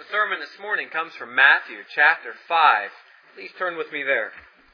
The sermon this morning comes from Matthew chapter 5. Please turn with me there.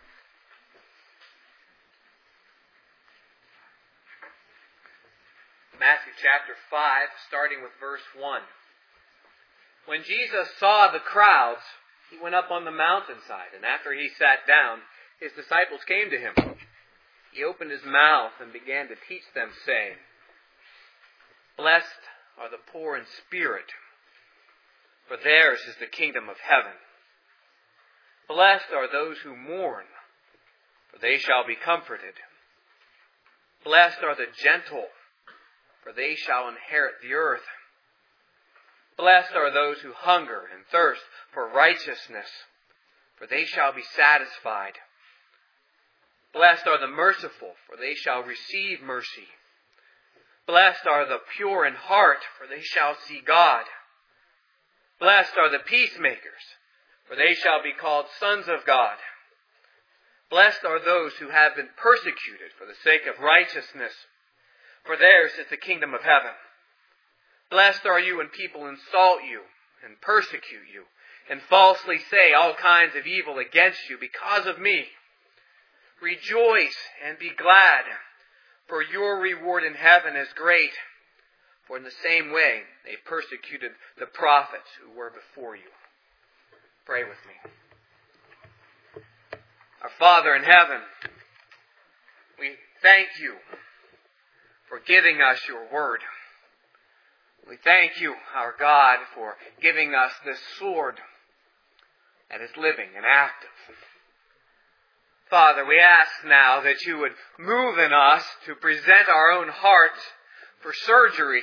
Matthew chapter 5, starting with verse 1. When Jesus saw the crowds, he went up on the mountainside, and after he sat down, his disciples came to him. He opened his mouth and began to teach them, saying, Blessed are the poor in spirit, for theirs is the kingdom of heaven. Blessed are those who mourn, for they shall be comforted. Blessed are the gentle, for they shall inherit the earth. Blessed are those who hunger and thirst for righteousness, for they shall be satisfied. Blessed are the merciful, for they shall receive mercy. Blessed are the pure in heart, for they shall see God. Blessed are the peacemakers, for they shall be called sons of God. Blessed are those who have been persecuted for the sake of righteousness, for theirs is the kingdom of heaven. Blessed are you when people insult you and persecute you and falsely say all kinds of evil against you because of me. Rejoice and be glad, for your reward in heaven is great. For in the same way they persecuted the prophets who were before you. Pray with me. Our Father in heaven, we thank you for giving us your word. We thank you, our God, for giving us this sword that is living and active. Father, we ask now that you would move in us to present our own hearts for surgery,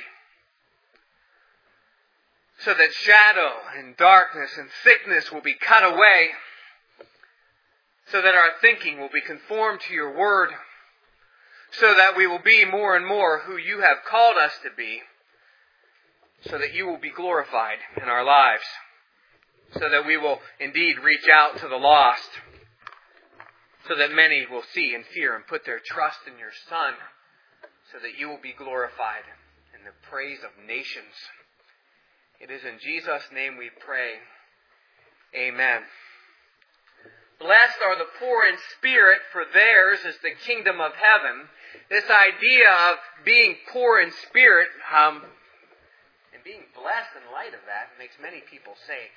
so that shadow and darkness and sickness will be cut away, so that our thinking will be conformed to your word, so that we will be more and more who you have called us to be, so that you will be glorified in our lives, so that we will indeed reach out to the lost, so that many will see and fear and put their trust in your Son, so that you will be glorified in the praise of nations. It is in Jesus' name we pray. Amen. Blessed are the poor in spirit, for theirs is the kingdom of heaven. This idea of being poor in spirit, and being blessed in light of that, makes many people say,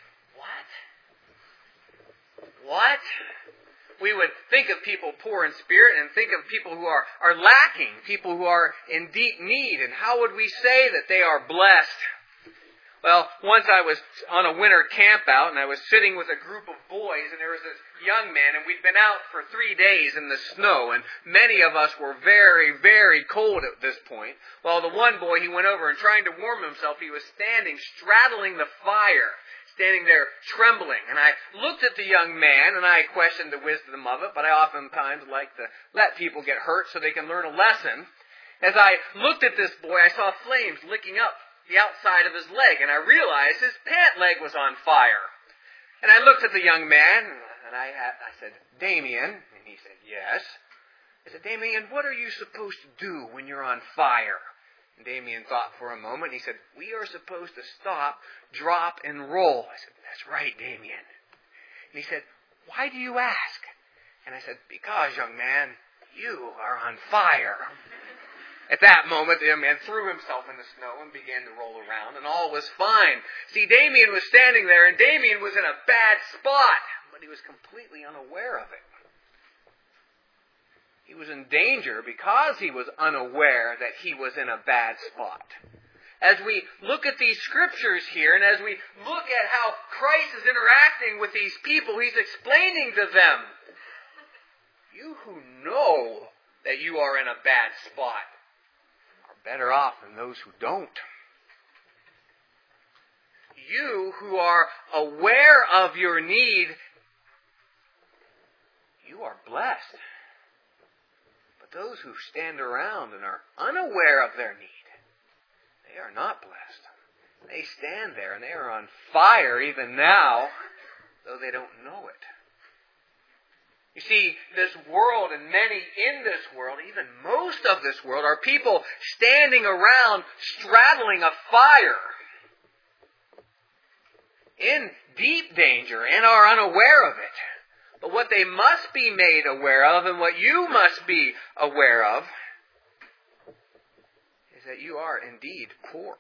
What? We would think of people poor in spirit and think of people who are lacking, people who are in deep need. And how would we say that they are blessed? Well, once I was on a winter camp out and I was sitting with a group of boys and there was this young man and we'd been out for 3 days in the snow and many of us were very, very cold at this point. Well, the one boy, he went over and trying to warm himself, he was standing, straddling the fire, standing there trembling. And I looked at the young man and I questioned the wisdom of it, but I oftentimes like to let people get hurt so they can learn a lesson. As I looked at this boy, I saw flames licking up the outside of his leg, and I realized his pant leg was on fire. And I looked at the young man, and I said, Damien, and he said, yes. I said, Damien, what are you supposed to do when you're on fire? And Damien thought for a moment. He said, we are supposed to stop, drop, and roll. I said, that's right, Damien. And he said, why do you ask? And I said, because, young man, you are on fire. At that moment, the young man threw himself in the snow and began to roll around, and all was fine. See, Damien was standing there, and Damien was in a bad spot, but he was completely unaware of it. He was in danger because he was unaware that he was in a bad spot. As we look at these scriptures here, and as we look at how Christ is interacting with these people, he's explaining to them, you who know that you are in a bad spot are better off than those who don't. You who are aware of your need, you are blessed. But those who stand around and are unaware of their need, they are not blessed. They stand there and they are on fire even now, though they don't know it. You see, this world and many in this world, even most of this world, are people standing around straddling a fire. in deep danger and are unaware of it. But what they must be made aware of, and what you must be aware of, is that you are indeed poor.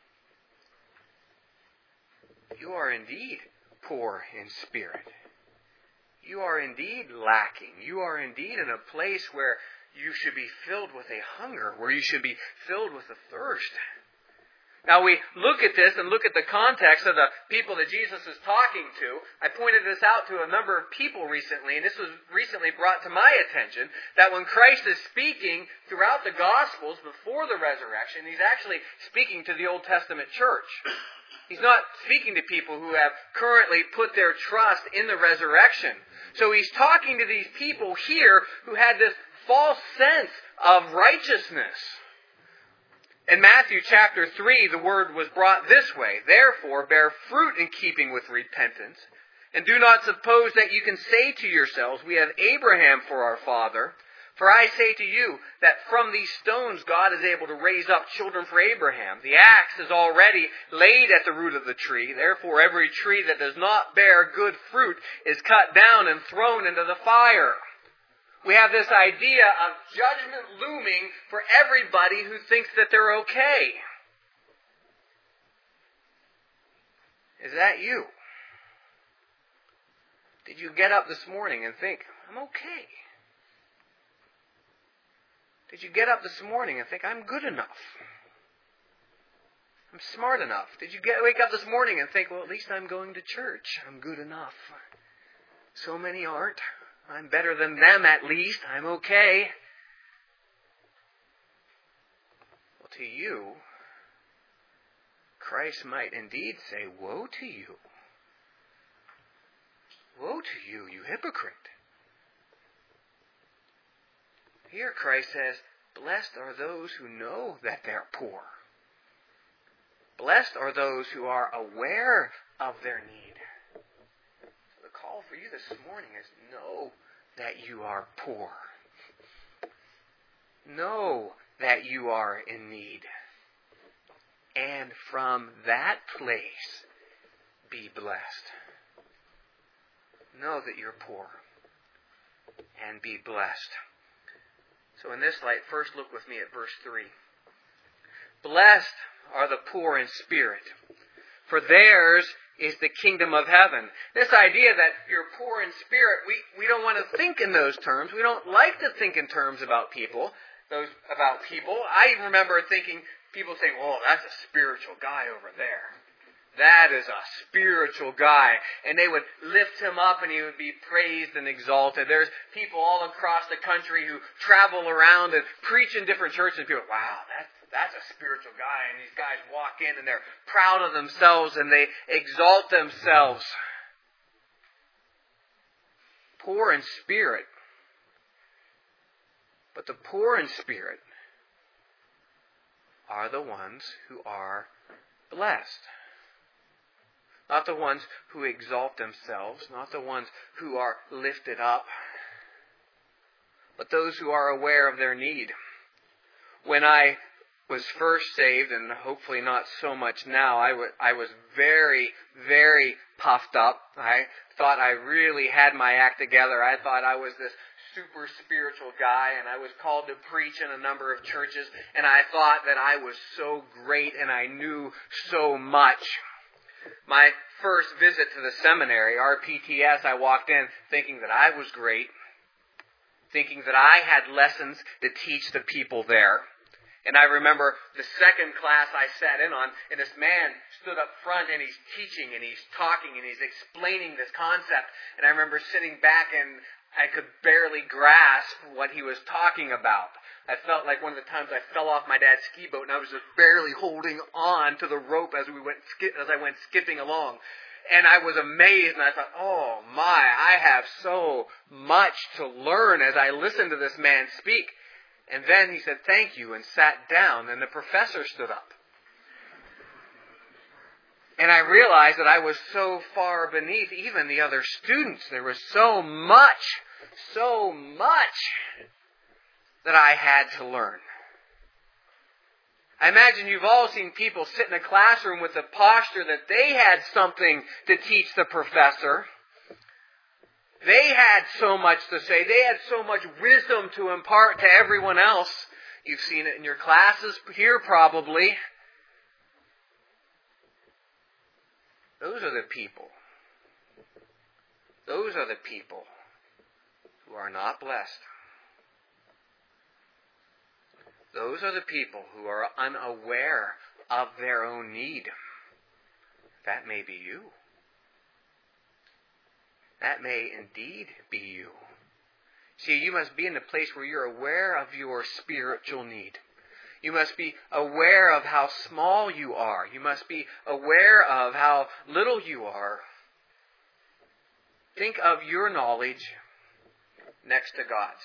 You are indeed poor in spirit. You are indeed lacking. You are indeed in a place where you should be filled with a hunger, where you should be filled with a thirst. Now we look at this and look at the context of the people that Jesus is talking to. I pointed this out to a number of people recently, and this was recently brought to my attention, that when Christ is speaking throughout the Gospels before the resurrection, He's actually speaking to the Old Testament church. He's not speaking to people who have currently put their trust in the resurrection. So He's talking to these people here who had this false sense of righteousness. In Matthew chapter 3, the word was brought this way, "Therefore bear fruit in keeping with repentance, and do not suppose that you can say to yourselves, 'We have Abraham for our father.' For I say to you that from these stones God is able to raise up children for Abraham. The axe is already laid at the root of the tree. Therefore every tree that does not bear good fruit is cut down and thrown into the fire." We have this idea of judgment looming for everybody who thinks that they're okay. Is that you? Did you get up this morning and think, "I'm okay"? Did you get up this morning and think, "I'm good enough"? "I'm smart enough"? Did you wake up this morning and think, "Well, at least I'm going to church. I'm good enough"? So many aren't. "I'm better than them at least. I'm okay." Well, to you, Christ might indeed say, "Woe to you. Woe to you, you hypocrite." Here Christ says, "Blessed are those who know that they're poor. Blessed are those who are aware of their need." The call for you this morning is know that you are poor. Know that you are in need. And from that place, be blessed. Know that you're poor. And be blessed. So in this light, first look with me at verse 3. "Blessed are the poor in spirit, for theirs is the kingdom of heaven." This idea that you're poor in spirit, we don't want to think in those terms. We don't like to think in terms about people. I remember thinking, people saying, "Oh, that's a spiritual guy over there. That is a spiritual guy." And they would lift him up and he would be praised and exalted. There's people all across the country who travel around and preach in different churches and people, "Wow, that's a spiritual guy." And these guys walk in and they're proud of themselves and they exalt themselves. Poor in spirit. But the poor in spirit are the ones who are blessed. Not the ones who exalt themselves, not the ones who are lifted up, but those who are aware of their need. When I was first saved, and hopefully not so much now, I was very, very puffed up. I thought I really had my act together. I thought I was this super spiritual guy, and I was called to preach in a number of churches, and I thought that I was so great and I knew so much. My first visit to the seminary, RPTS, I walked in thinking that I was great, thinking that I had lessons to teach the people there. And I remember the second class I sat in on, and this man stood up front and he's teaching and he's talking and he's explaining this concept. And I remember sitting back and I could barely grasp what he was talking about. I felt like one of the times I fell off my dad's ski boat and I was just barely holding on to the rope as I went skipping along. And I was amazed and I thought, "Oh my, I have so much to learn," as I listened to this man speak. And then he said, "Thank you," and sat down, and the professor stood up. And I realized that I was so far beneath even the other students. There was so much that I had to learn. I imagine you've all seen people sit in a classroom with the posture that they had something to teach the professor. They had so much to say. They had so much wisdom to impart to everyone else. You've seen it in your classes here probably. Those are the people. Those are the people who are not blessed. Those are the people who are unaware of their own need. That may be you. That may indeed be you. See, you must be in a place where you're aware of your spiritual need. You must be aware of how small you are. You must be aware of how little you are. Think of your knowledge next to God's.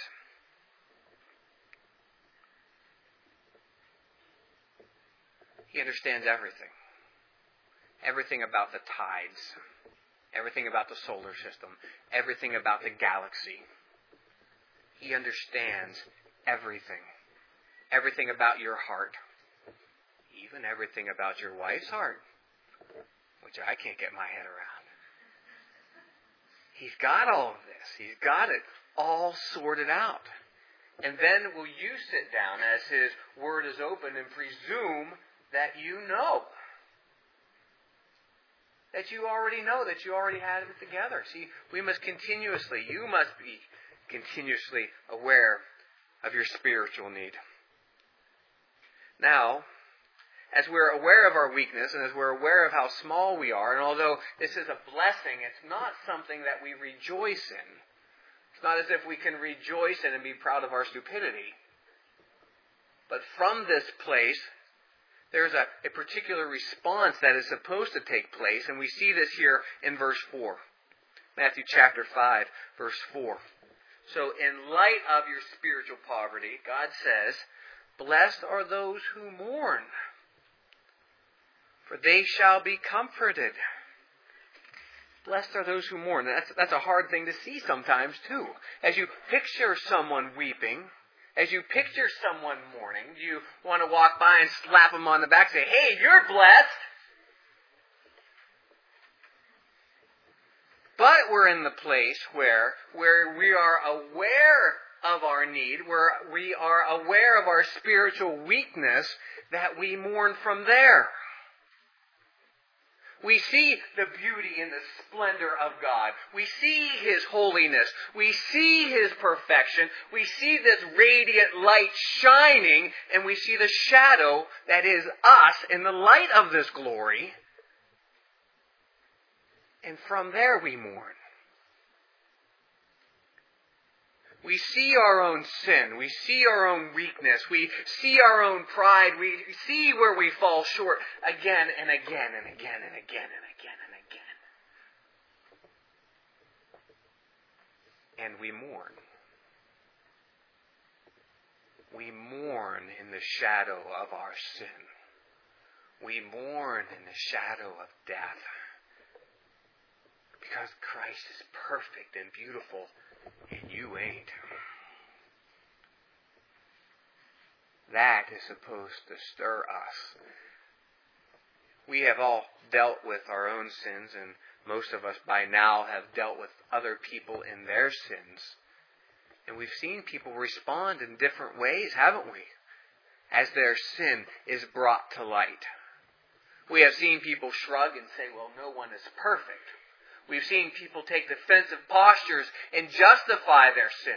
He understands everything. Everything about the tides. Everything about the solar system. Everything about the galaxy. He understands everything. Everything about your heart. Even everything about your wife's heart. Which I can't get my head around. He's got all of this. He's got it all sorted out. And then will you sit down as His Word is open and presume that you know? That you already know, that you already had it together. See, you must be continuously aware of your spiritual need. Now, as we're aware of our weakness and as we're aware of how small we are, and although this is a blessing, it's not something that we rejoice in. It's not as if we can rejoice in and be proud of our stupidity. But from this place, there's a particular response that is supposed to take place, and we see this here in verse 4. Matthew chapter 5, verse 4. So in light of your spiritual poverty, God says, "Blessed are those who mourn, for they shall be comforted." Blessed are those who mourn. That's a hard thing to see sometimes too. As you picture someone weeping, as you picture someone mourning, do you want to walk by and slap them on the back and say, "Hey, you're blessed"? But we're in the place where we are aware of our need, where we are aware of our spiritual weakness, that we mourn from there. We see the beauty and the splendor of God. We see His holiness. We see His perfection. We see this radiant light shining, and we see the shadow that is us in the light of this glory. And from there we mourn. We see our own sin. We see our own weakness. We see our own pride. We see where we fall short again and again and again and again and again and again. And we mourn. We mourn in the shadow of our sin. We mourn in the shadow of death. Because Christ is perfect and beautiful, and you ain't. That is supposed to stir us. We have all dealt with our own sins, and most of us by now have dealt with other people in their sins. And we've seen people respond in different ways, haven't we? As their sin is brought to light. We have seen people shrug and say, "Well, no one is perfect." We've seen people take defensive postures and justify their sin.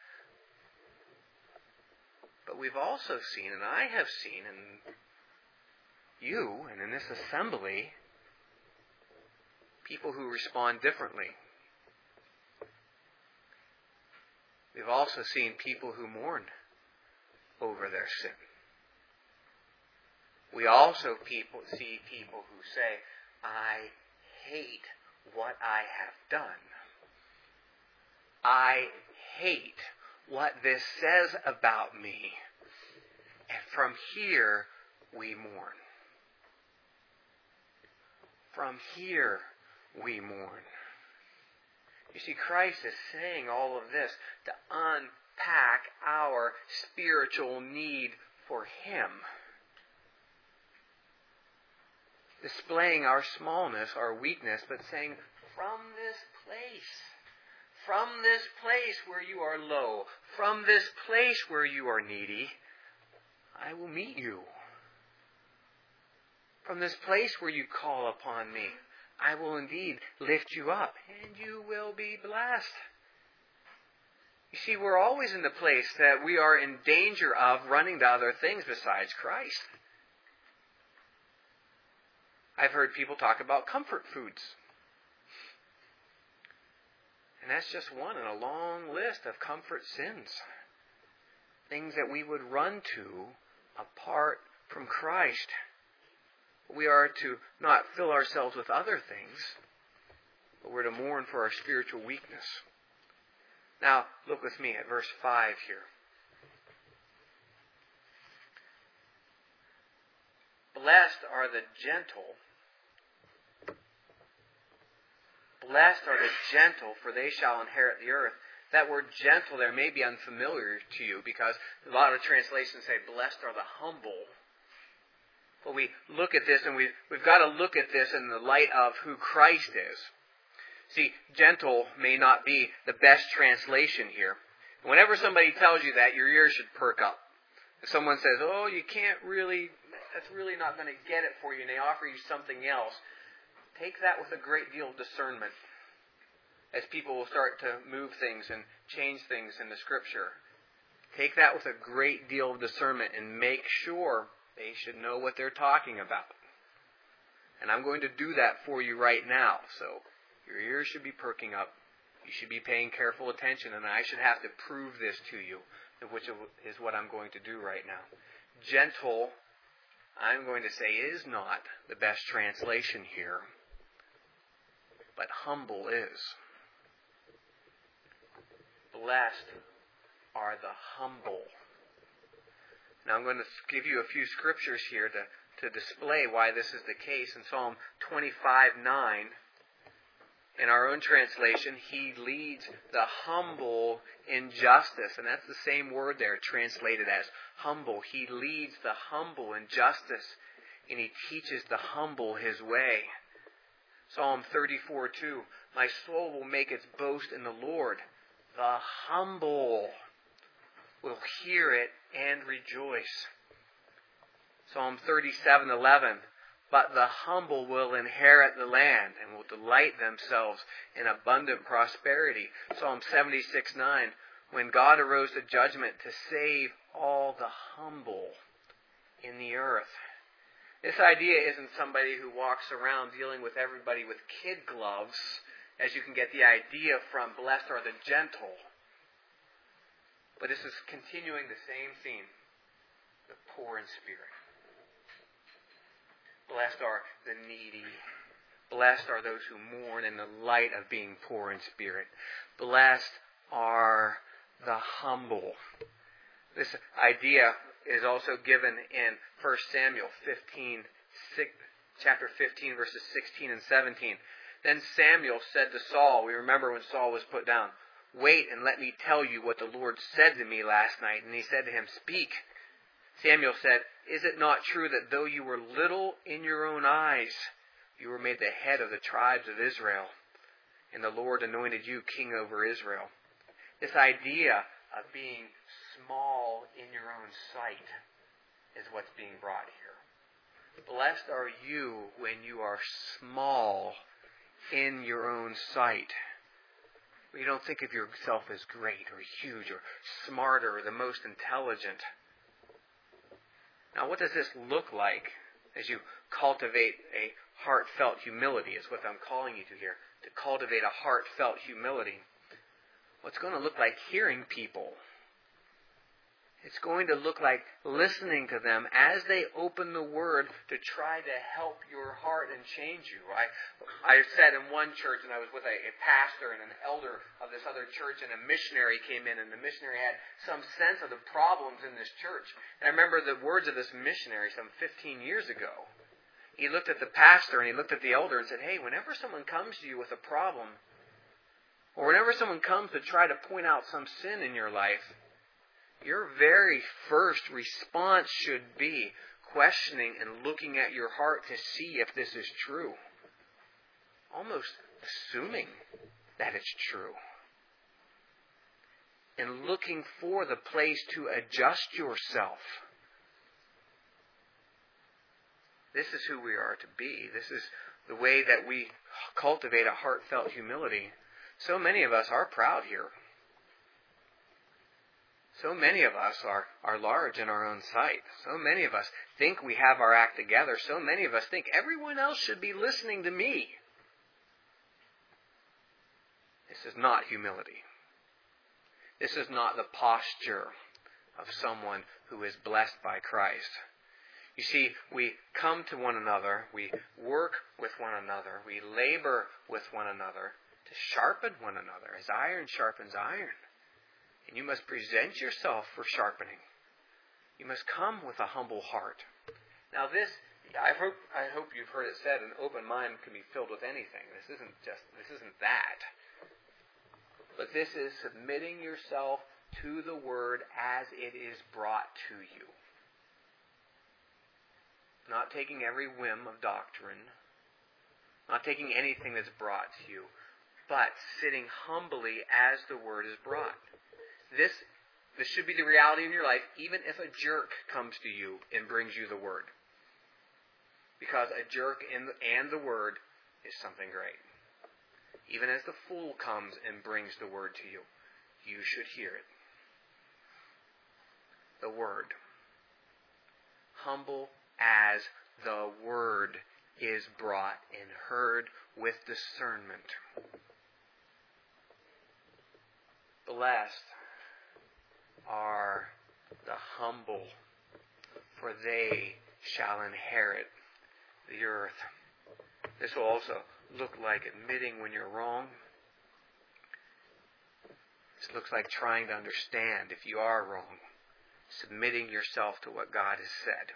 But we've also seen, and I have seen in you and in this assembly, people who respond differently. We've also seen people who mourn over their sin. We also see people who say, "I hate what I have done. I hate what this says about me." And from here, we mourn. From here, we mourn. You see, Christ is saying all of this to unpack our spiritual need for Him. displaying our smallness, our weakness, but saying, from this place where you are low, from this place where you are needy, I will meet you. From this place where you call upon me, I will indeed lift you up, and you will be blessed. You see, we're always in the place that we are in danger of running to other things besides Christ. I've heard people talk about comfort foods. And that's just one in a long list of comfort sins. Things that we would run to apart from Christ. We are to not fill ourselves with other things, but we're to mourn for our spiritual weakness. Now, look with me at verse 5 here. Blessed are the gentle. Blessed are the gentle, for they shall inherit the earth. That word gentle there may be unfamiliar to you because a lot of translations say, blessed are the humble. But we look at this, and we've got to look at this in the light of who Christ is. See, gentle may not be the best translation here. Whenever somebody tells you that, your ears should perk up. If someone says, oh, you can't really, that's really not going to get it for you, and they offer you something else, take that with a great deal of discernment. As people will start to move things and change things in the Scripture, take that with a great deal of discernment and make sure they should know what they're talking about. And I'm going to do that for you right now. So your ears should be perking up. You should be paying careful attention. And I should have to prove this to you, which is what I'm going to do right now. Gentle, I'm going to say, is not the best translation here. But humble is. Blessed are the humble. Now I'm going to give you a few scriptures here to display why this is the case. In Psalm 25:9, in our own translation, He leads the humble in justice. And that's the same word there, translated as humble. He leads the humble in justice, and He teaches the humble His way. Psalm 34:2, my soul will make its boast in the Lord. The humble will hear it and rejoice. Psalm 37:11, but the humble will inherit the land and will delight themselves in abundant prosperity. Psalm 76:9, when God arose to judgment to save all the humble in the earth. This idea isn't somebody who walks around dealing with everybody with kid gloves, as you can get the idea from blessed are the gentle. But this is continuing the same theme, the poor in spirit. Blessed are the needy. Blessed are those who mourn in the light of being poor in spirit. Blessed are the humble. This idea is also given in 1 Samuel 15, chapter 15, verses 16 and 17. Then Samuel said to Saul, we remember when Saul was put down, wait and let me tell you what the Lord said to me last night. And he said to him, speak. Samuel said, is it not true that though you were little in your own eyes, you were made the head of the tribes of Israel, and the Lord anointed you king over Israel? This idea of being small in your own sight is what's being brought here. Blessed are you when you are small in your own sight. You don't think of yourself as great or huge or smarter or the most intelligent. Now, what does this look like as you cultivate a heartfelt humility, is what I'm calling you to here. To cultivate a heartfelt humility. What's going to look like hearing people. It's going to look like listening to them as they open the Word to try to help your heart and change you. I sat in one church, and I was with a pastor and an elder of this other church, and a missionary came in, and the missionary had some sense of the problems in this church. And I remember the words of this missionary some 15 years ago. He looked at the pastor and he looked at the elder and said, hey, whenever someone comes to you with a problem, or whenever someone comes to try to point out some sin in your life, your very first response should be, questioning and looking at your heart to see if this is true. Almost assuming that it's true. And looking for the place to adjust yourself. This is who we are to be. This is the way that we cultivate a heartfelt humility. So many of us are proud here. So many of us are large in our own sight. So many of us think we have our act together. So many of us think everyone else should be listening to me. This is not humility. This is not the posture of someone who is blessed by Christ. You see, we come to one another, we work with one another, we labor with one another to sharpen one another as iron sharpens iron. And you must present yourself for sharpening. You must come with a humble heart. Now this, I hope you've heard it said, an open mind can be filled with anything. This isn't that. But this is submitting yourself to the Word as it is brought to you. Not taking every whim of doctrine. Not taking anything that's brought to you. But sitting humbly as the Word is brought. This should be the reality in your life, even if a jerk comes to you and brings you the Word. Because a jerk and the Word is something great. Even as the fool comes and brings the Word to you, you should hear it. The Word. Humble as the Word is brought and heard with discernment. Blessed are the humble, for they shall inherit the earth. This will also look like admitting when you're wrong. This looks like trying to understand if you are wrong. Submitting yourself to what God has said.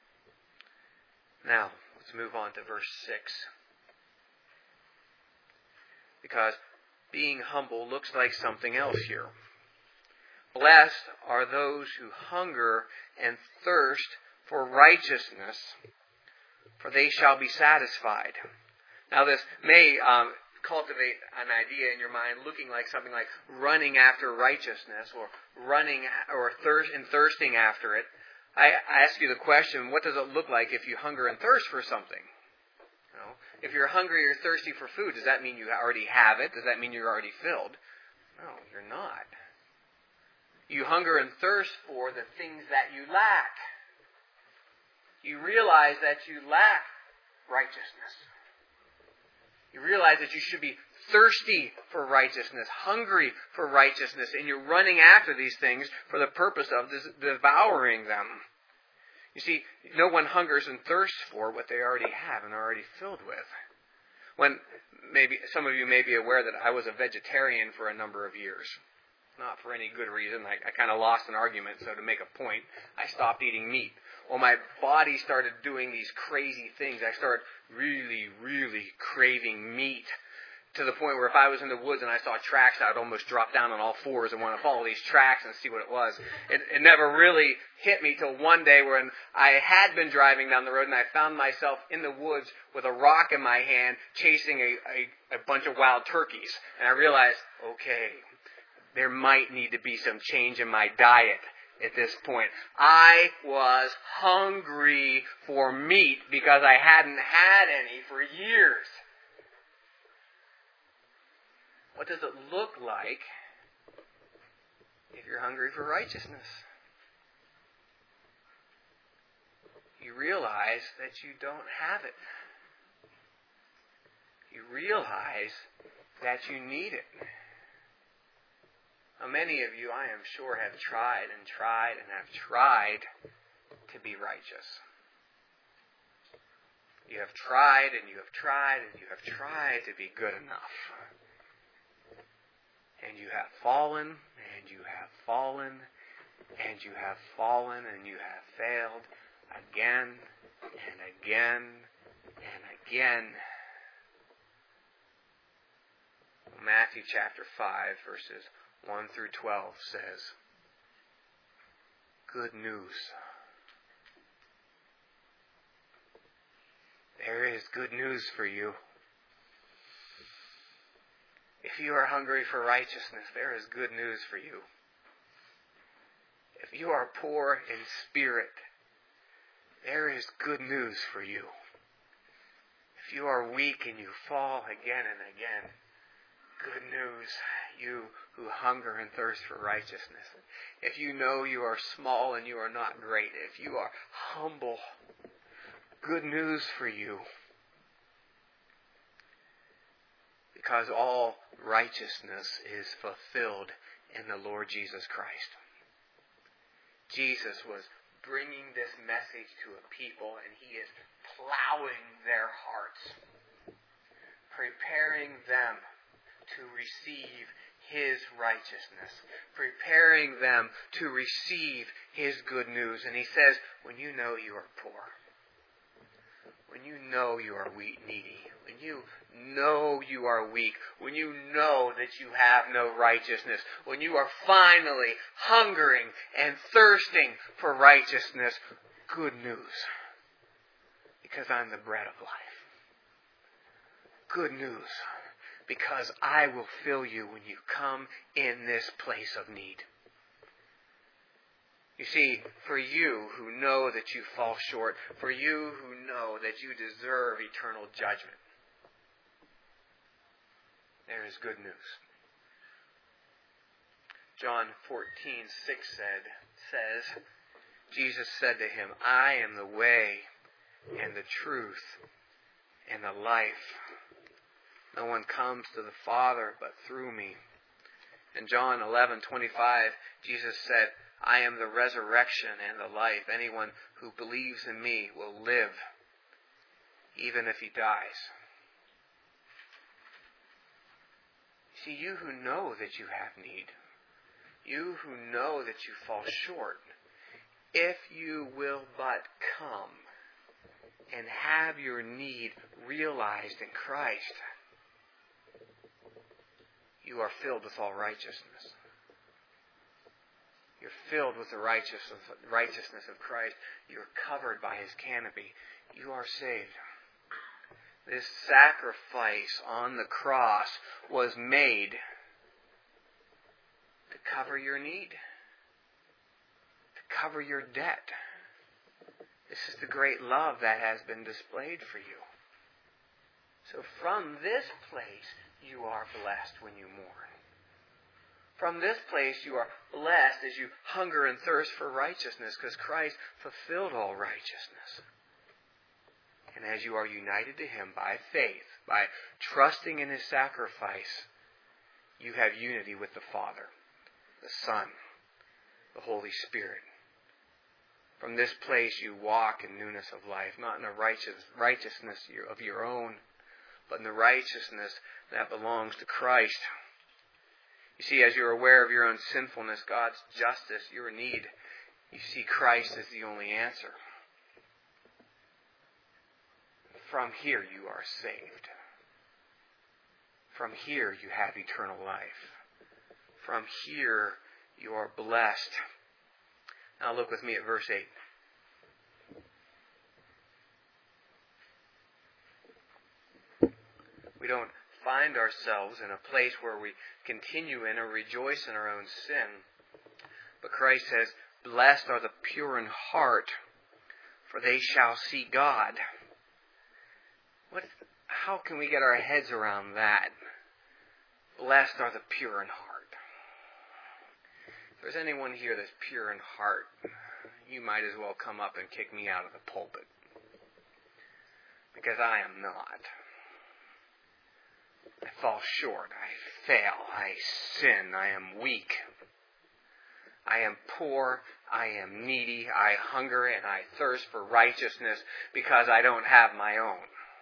Now, let's move on to verse 6. Because being humble looks like something else here. Blessed are those who hunger and thirst for righteousness, for they shall be satisfied. Now this may cultivate an idea in your mind looking like something like running after righteousness or thirsting after it. I ask you the question, what does it look like if you hunger and thirst for something? You know, if you're hungry or thirsty for food, does that mean you already have it? Does that mean you're already filled? No, you're not. You hunger and thirst for the things that you lack. You realize that you lack righteousness. You realize that you should be thirsty for righteousness, hungry for righteousness, and you're running after these things for the purpose of devouring them. You see, no one hungers and thirsts for what they already have and are already filled with. When maybe some of you may be aware that I was a vegetarian for a number of years. Not for any good reason. I kind of lost an argument, so to make a point, I stopped eating meat. Well, my body started doing these crazy things. I started really, really craving meat to the point where if I was in the woods and I saw tracks, I would almost drop down on all fours and want to follow these tracks and see what it was. It never really hit me till one day when I had been driving down the road and I found myself in the woods with a rock in my hand chasing a bunch of wild turkeys. And I realized, okay, there might need to be some change in my diet at this point. I was hungry for meat because I hadn't had any for years. What does it look like if you're hungry for righteousness? You realize that you don't have it. You realize that you need it. Now, many of you, I am sure, have tried and tried and have tried to be righteous. You have tried and you have tried and you have tried to be good enough. And you have fallen, and you have fallen, and you have fallen, and you have failed again and again and again. Matthew chapter 5, verses 1 through 12 says, good news. there is good news for you. If you are hungry for righteousness, there is good news for you. If you are poor in spirit, there is good news for you. If you are weak and you fall again and again, good news, you who hunger and thirst for righteousness. If you know you are small and you are not great, if you are humble, good news for you. Because all righteousness is fulfilled in the Lord Jesus Christ. Jesus was bringing this message to a people, and He is plowing their hearts, preparing them to receive His righteousness, preparing them to receive His good news. And He says, when you know you are poor, when you know you are needy, when you know you are weak, when you know that you have no righteousness, when you are finally hungering and thirsting for righteousness, good news. Because I'm the bread of life. Good news. Because I will fill you when you come in this place of need. You see, for you who know that you fall short, for you who know that you deserve eternal judgment, there is good news. John 14:6 says, Jesus said to him, I am the way and the truth and the life. No one comes to the Father but through me. In John 11:25, Jesus said, I am the resurrection and the life. Anyone who believes in me will live, even if he dies. See, you who know that you have need, you who know that you fall short, if you will but come and have your need realized in Christ, you are filled with all righteousness. You're filled with the righteousness of Christ. You're covered by His canopy. You are saved. This sacrifice on the cross was made to cover your need, to cover your debt. This is the great love that has been displayed for you. So from this place, you are blessed when you mourn. From this place you are blessed as you hunger and thirst for righteousness, because Christ fulfilled all righteousness. And as you are united to Him by faith, by trusting in His sacrifice, you have unity with the Father, the Son, the Holy Spirit. From this place you walk in newness of life, not in a righteousness of your own, but in the righteousness that belongs to Christ. You see, as you're aware of your own sinfulness, God's justice, your need, you see Christ as the only answer. From here you are saved. From here you have eternal life. From here you are blessed. Now look with me at verse 8. We don't find ourselves in a place where we continue in or rejoice in our own sin. But Christ says, blessed are the pure in heart, for they shall see God. How can we get our heads around that? Blessed are the pure in heart. If there's anyone here that's pure in heart, you might as well come up and kick me out of the pulpit. Because I am not. I fall short. I fail. I sin. I am weak. I am poor. I am needy. I hunger and I thirst for righteousness because I don't have my own.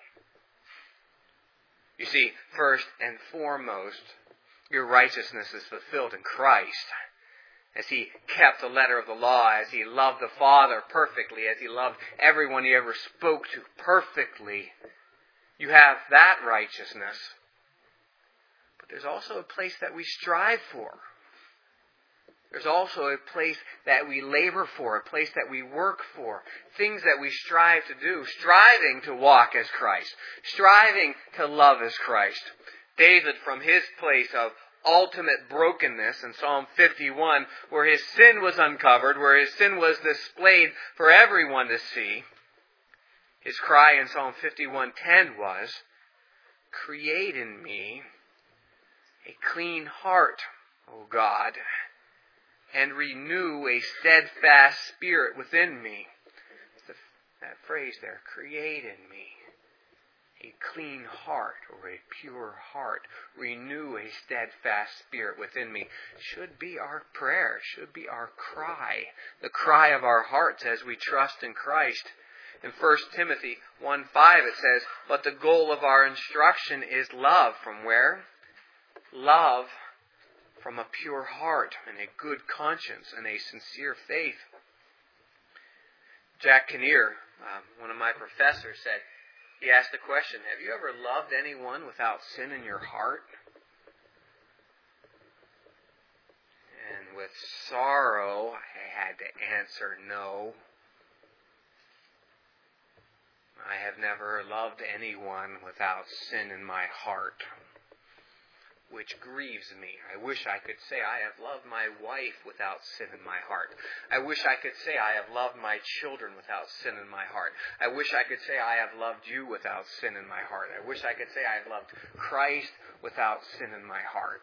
You see, first and foremost, your righteousness is fulfilled in Christ. As He kept the letter of the law, as He loved the Father perfectly, as He loved everyone He ever spoke to perfectly, you have that righteousness. But there's also a place that we strive for. There's also a place that we labor for, a place that we work for, things that we strive to do, striving to walk as Christ, striving to love as Christ. David, from his place of ultimate brokenness in Psalm 51, where his sin was uncovered, where his sin was displayed for everyone to see, his cry in Psalm 51:10 was, "Create in me a clean heart, O God, and renew a steadfast spirit within me." That phrase there, create in me a clean heart or a pure heart. Renew a steadfast spirit within me. Should be our prayer, should be our cry. The cry of our hearts as we trust in Christ. In 1 Timothy 1:5 it says, "But the goal of our instruction is love." From where? Love from a pure heart and a good conscience and a sincere faith. Jack Kinnear, one of my professors, said, he asked the question, have you ever loved anyone without sin in your heart? And with sorrow, I had to answer no. I have never loved anyone without sin in my heart, which grieves me. I wish I could say I have loved my wife without sin in my heart. I wish I could say I have loved my children without sin in my heart. I wish I could say I have loved you without sin in my heart. I wish I could say I have loved Christ without sin in my heart.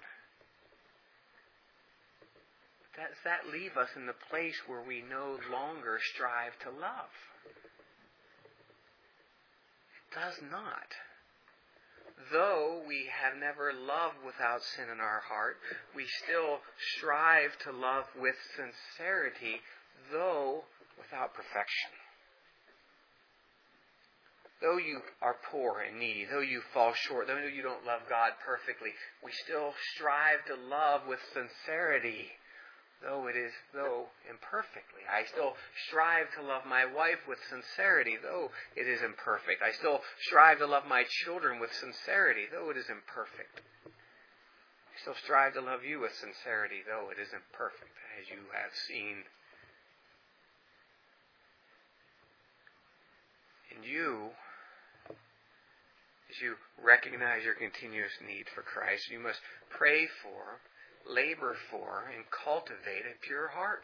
Does that leave us in the place where we no longer strive to love? It does not. Though we have never loved without sin in our heart, we still strive to love with sincerity, though without perfection. Though you are poor and needy, though you fall short, though you don't love God perfectly, we still strive to love with sincerity, though imperfectly. I still strive to love my wife with sincerity, though it is imperfect. I still strive to love my children with sincerity, though it is imperfect. I still strive to love you with sincerity, though it is imperfect, as you have seen. And you, as you recognize your continuous need for Christ, you must pray for, labor for, and cultivate a pure heart.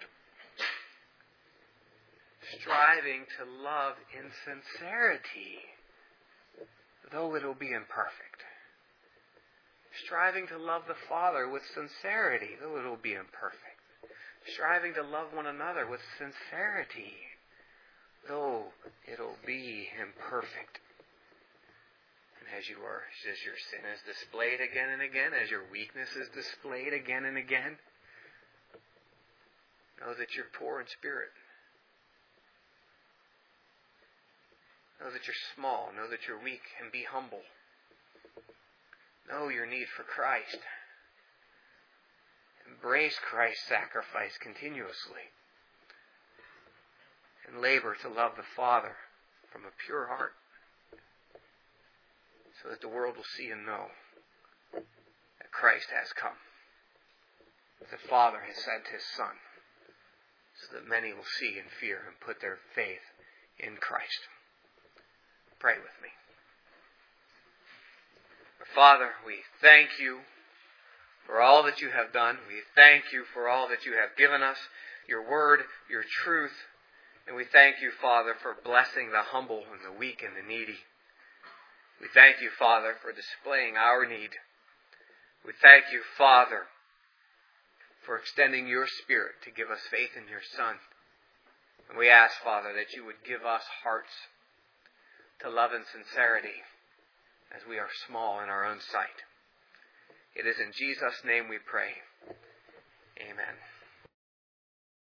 Striving to love in sincerity, though it'll be imperfect. Striving to love the Father with sincerity, though it'll be imperfect. Striving to love one another with sincerity, though it'll be imperfect. As your sin is displayed again and again, as your weakness is displayed again and again, know that you're poor in spirit. Know that you're small. Know that you're weak, and be humble. Know your need for Christ. Embrace Christ's sacrifice continuously. And labor to love the Father from a pure heart, so that the world will see and know that Christ has come. That the Father has sent His Son, so that many will see and fear and put their faith in Christ. Pray with me. Father, we thank you for all that you have done. We thank you for all that you have given us, your word, your truth. And we thank you, Father, for blessing the humble and the weak and the needy. We thank you, Father, for displaying our need. We thank you, Father, for extending your Spirit to give us faith in your Son. And we ask, Father, that you would give us hearts to love in sincerity as we are small in our own sight. It is in Jesus' name we pray. Amen.